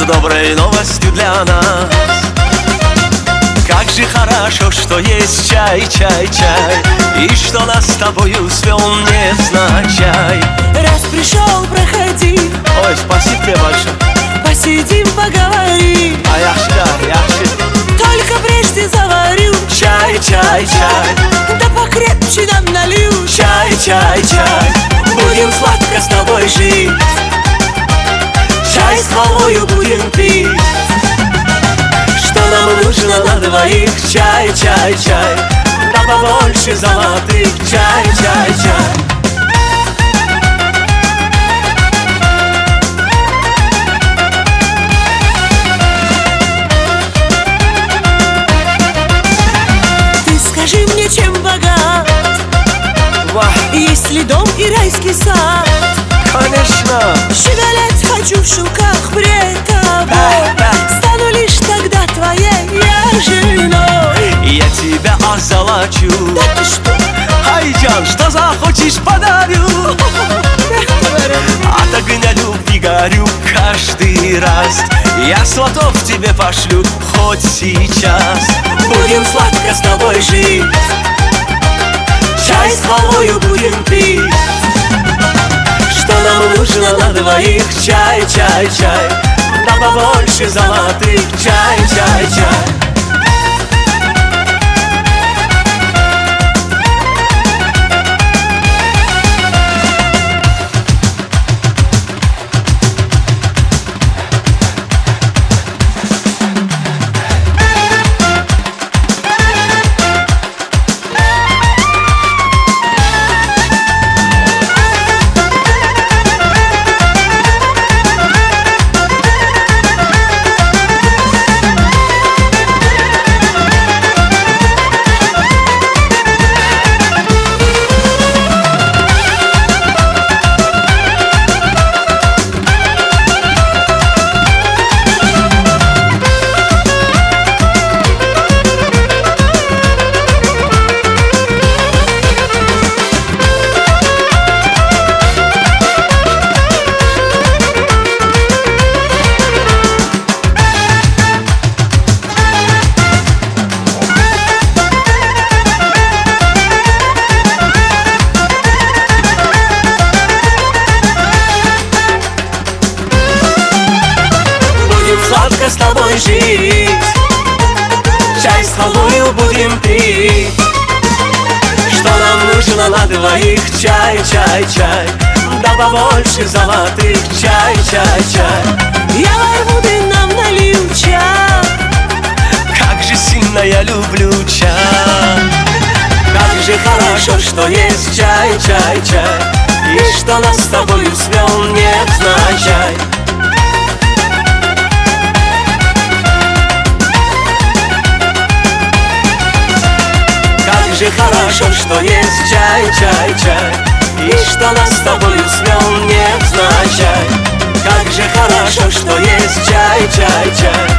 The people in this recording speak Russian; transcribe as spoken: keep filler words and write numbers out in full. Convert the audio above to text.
доброй новостью для нас. Как же хорошо, что есть чай, чай, чай, и что нас с тобою свел невзначай. Раз пришел, проходи. Ой, спасибо тебе большое. Посидим, поговорим. А я всегда, я всегда. Только прежде заварю Чай, чай, чай, да покрепче нам налью. чай, чай, чай. Будем сладко с тобой жить, Чай с хвалою будем пить. что нам нужно на двоих. Чай, чай, чай, да побольше золотых. Чай, чай, чай. Ты скажи мне, чем богат? Вах, Есть ли дом и райский сад? конечно. Щеголять хочу в шелках пред тобой. Да, Стану лишь тогда твоей я женой. Я тебя озолочу. Да ты что? Айджан, что захочешь, подарю. От огня любви горю каждый раз. Я сватов тебе пошлю хоть сейчас. Будем сладко с тобой жить, Чай с хвалою будем пить. что нам нужно На двоих чай, чай, чай, да побольше золотых. Чай, чай, чай. Сладко с тобой жить, чай с хвалою будем пить. Что нам нужно на двоих? Чай, чай, чай, да побольше золотых. Чай, чай, чай. Я Барбуды нам налью чай. Как же сильно я люблю чай. Как же хорошо, что есть чай, чай, чай, и что нас с тобою свел невзначай. Как же хорошо, что есть чай, чай, чай, и что нас с тобою свел невзначай. Как же хорошо, что есть чай, чай, чай.